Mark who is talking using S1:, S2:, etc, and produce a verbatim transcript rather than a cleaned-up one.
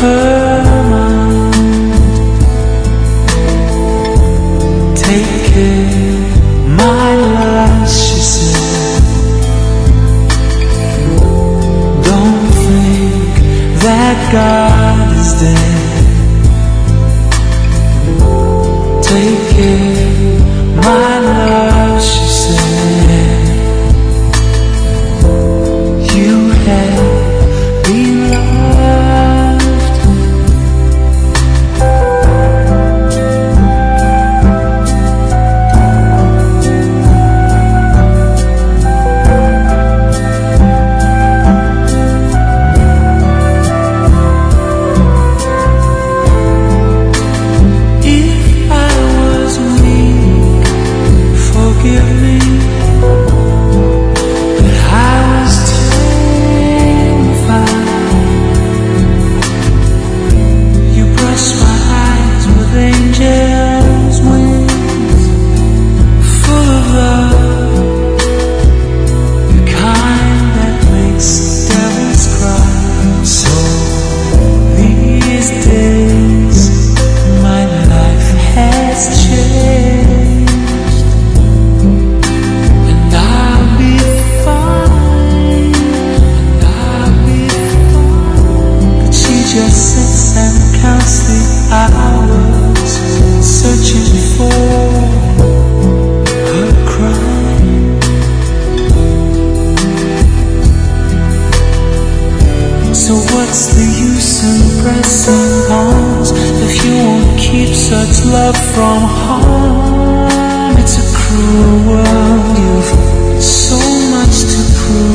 S1: her mind. Take care, my love, she said. Don't think that God is dead. Take care, my love, she said. You have been loved. If I was weak, forgive me, but I was terrified. You brushed my eyes with angels' wings, full of love, the kind that makes devils cry. So these days my life has changed, and I'll be fine, and I'll be fine. But she just sits and counts the hours, searching for her crime. So what's the use in pressing arms if you won't keep such love from harm? It's a cruel world, you've so much to prove.